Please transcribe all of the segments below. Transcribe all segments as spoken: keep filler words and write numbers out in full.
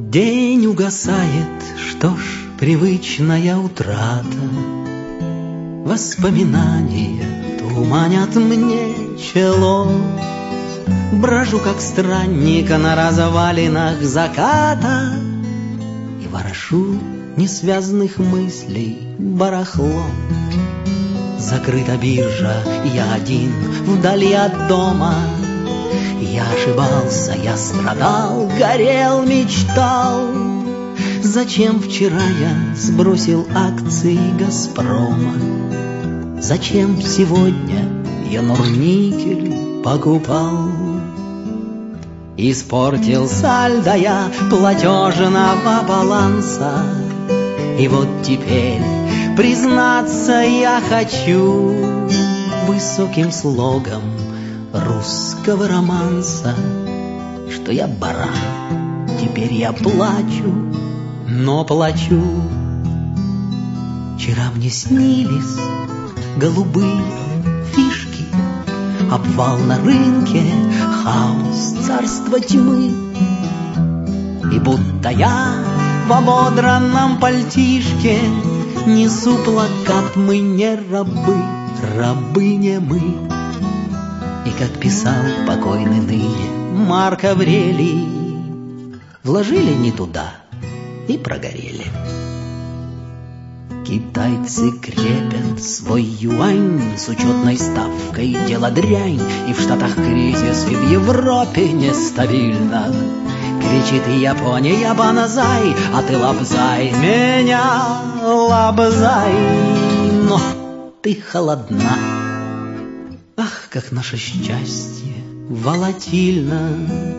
День угасает, что ж, привычная утрата. Воспоминания туманят мне чело. Брожу, как странника на развалинах заката, и ворошу несвязанных мыслей барахло. Закрыта биржа, я один вдали от дома. Я ошибался, я страдал, горел, мечтал. Зачем вчера я сбросил акции Газпрома? Зачем сегодня я Норникель покупал? Испортил сальдо я платежного баланса, и вот теперь признаться я хочу высоким слогом русского романса, что я баран, теперь я плачу, но плачу. Вчера мне снились голубые фишки, обвал на рынке, хаос, царство тьмы. И будто я в ободранном пальтишке несу плакат: мы не рабы, рабы не мы. И как писал покойный ныне Марк Аврелий, вложили не туда и прогорели. Китайцы крепят свой юань с учетной ставкой, дело дрянь, и в Штатах кризис, и в Европе нестабильно. Кричит Япония банзай, а ты лобзай меня, лобзай, но ты холодна. Ах, как наше счастье волатильно.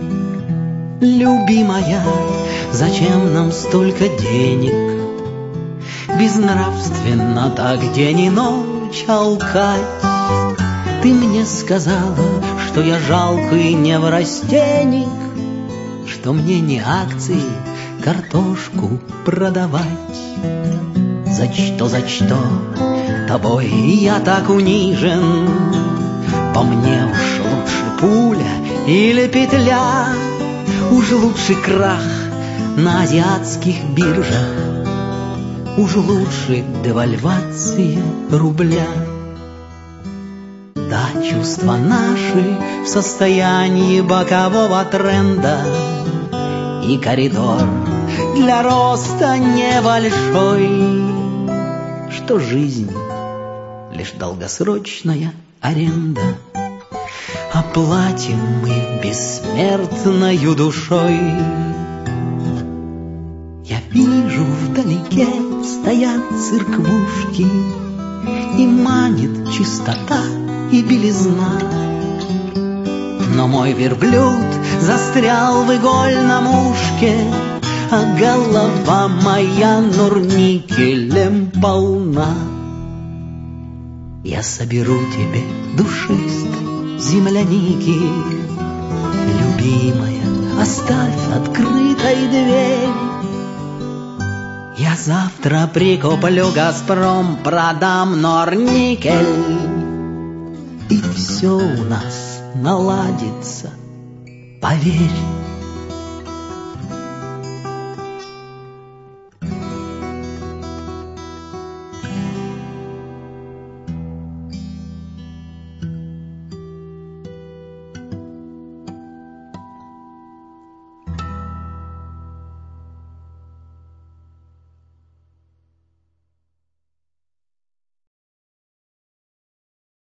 Любимая, зачем нам столько денег? Безнравственно так день и ночь алкать. Ты мне сказала, что я жалкий неврастенник, что мне не акции картошку продавать. За что, за что тобой я так унижен? По мне уж лучше пуля или петля, уж лучше крах на азиатских биржах, уж лучше девальвация рубля. Да, чувства наши в состоянии бокового тренда, и коридор для роста небольшой, что жизнь лишь долгосрочная аренда. Оплатим мы бессмертною душой. Я вижу вдалеке стоят церквушки, и манит чистота и белизна. Но мой верблюд застрял в игольном ушке, а голова моя норникелем полна. Я соберу тебе душистой земляники, любимая, оставь открытой дверь. Я завтра прикуплю Газпром, продам Норникель, и все у нас наладится, поверь.